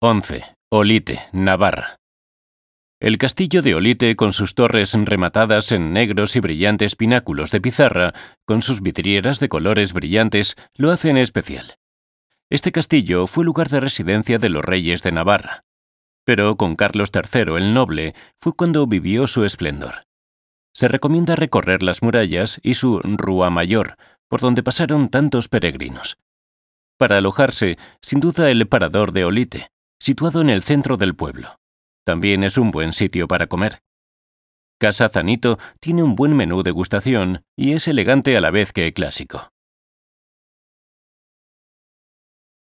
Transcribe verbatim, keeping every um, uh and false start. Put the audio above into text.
once. Olite, Navarra. El castillo de Olite, con sus torres rematadas en negros y brillantes pináculos de pizarra, con sus vidrieras de colores brillantes, lo hacen especial. Este castillo fue lugar de residencia de los reyes de Navarra. Pero con Carlos tercero el Noble fue cuando vivió su esplendor. Se recomienda recorrer las murallas y su Rúa Mayor, por donde pasaron tantos peregrinos. Para alojarse, sin duda el Parador de Olite, situado en el centro del pueblo. También es un buen sitio para comer. Casa Zanito tiene un buen menú degustación y es elegante a la vez que clásico.